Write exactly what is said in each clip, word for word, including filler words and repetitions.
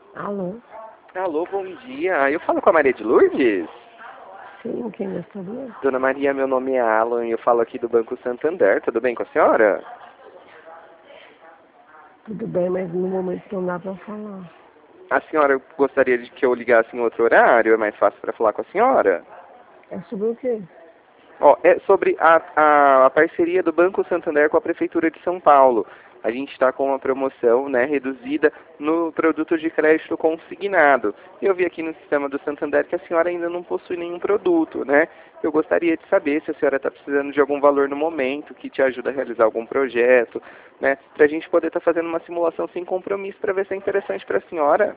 Alô? Alô, bom dia. Eu falo com a Maria de Lourdes? Sim, quem gostaria? Dona Maria, meu nome é Alan e eu falo aqui do Banco Santander. Tudo bem com a senhora? Tudo bem, mas no momento não dá para falar. A senhora gostaria de que eu ligasse em outro horário? É mais fácil para falar com a senhora? É sobre o quê? Ó, é sobre a, a, a parceria do Banco Santander com a Prefeitura de São Paulo. A gente está com uma promoção, né, reduzida no produto de crédito consignado. Eu vi aqui no sistema do Santander que a senhora ainda não possui nenhum produto, né? Eu gostaria de saber se a senhora está precisando de algum valor no momento que te ajuda a realizar algum projeto, né? Para a gente poder estar tá fazendo uma simulação sem compromisso para ver se é interessante para a senhora.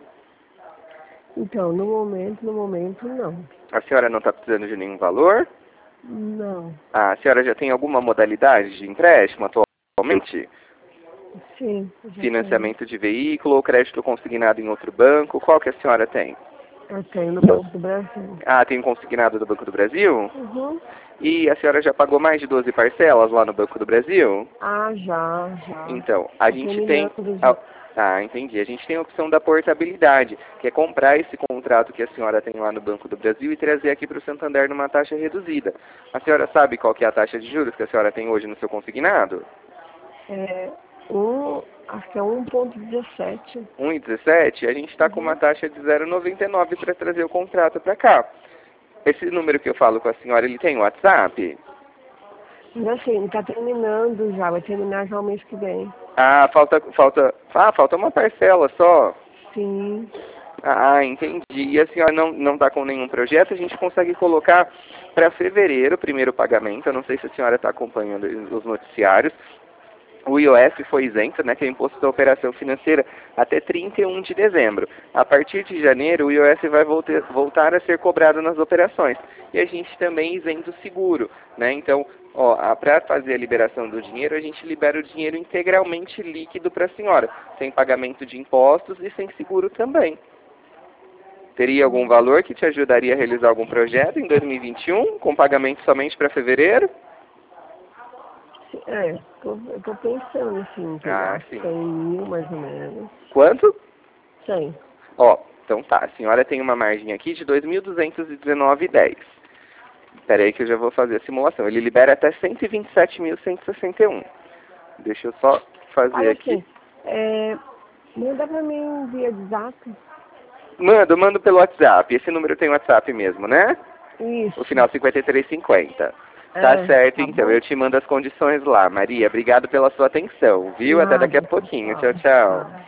Então, no momento, no momento, não. A senhora não está precisando de nenhum valor? Não. A senhora já tem alguma modalidade de empréstimo atualmente? Sim, já tenho. Financiamento de veículo ou crédito consignado em outro banco? Qual que a senhora tem? Eu tenho no Banco do Brasil. Ah, tem um consignado do Banco do Brasil? Uhum. E a senhora já pagou mais de doze parcelas lá no Banco do Brasil? Ah, já, já. Então, a Tá gente tem... terminando já. Ah, ah, entendi. A gente tem a opção da portabilidade, que é comprar esse contrato que a senhora tem lá no Banco do Brasil e trazer aqui para o Santander numa taxa reduzida. A senhora sabe qual que é a taxa de juros que a senhora tem hoje no seu consignado? É um, acho que é um ponto dezessete. um vírgula dezessete, a gente está com uma Uhum. taxa de zero vírgula noventa e nove para trazer o contrato para cá. Esse número que eu falo com a senhora, ele tem WhatsApp? Mas assim, tá terminando já, vai terminar já o mês que vem. Ah, falta, falta, ah, falta uma parcela só. Sim. Ah, entendi. E a senhora não não está com nenhum projeto? A gente consegue colocar para fevereiro o primeiro pagamento. Eu não sei se a senhora está acompanhando os noticiários. O I O F foi isento, né, que é o Imposto da Operação Financeira, até trinta e um de dezembro. A partir de janeiro, o I O F vai voltar, voltar a ser cobrado nas operações. E a gente também isenta o seguro, né? Então, para fazer a liberação do dinheiro, a gente libera o dinheiro integralmente líquido para a senhora, sem pagamento de impostos e sem seguro também. Teria algum valor que te ajudaria a realizar algum projeto em dois mil e vinte e um, com pagamento somente para fevereiro? É, tô, eu tô pensando assim, Ah, pegar sim. cem mil mais ou menos. Quanto? cem. Ó, então tá, a senhora tem uma margem aqui de dois mil duzentos e dezenove vírgula dez. Espera aí que eu já vou fazer a simulação. Ele libera até cento e vinte e sete mil cento e sessenta e um. Deixa eu só fazer Olha aqui. assim, é, manda pra mim via WhatsApp. Mando, mando pelo WhatsApp. Esse número tem WhatsApp mesmo, né? O Isso. final cinquenta e três cinquenta. Tá É, certo, tá então. bom? Eu te mando as condições lá. Maria, obrigado pela sua atenção, viu? Até daqui a Nada, pouquinho. Tchau, tchau. tchau. Tchau.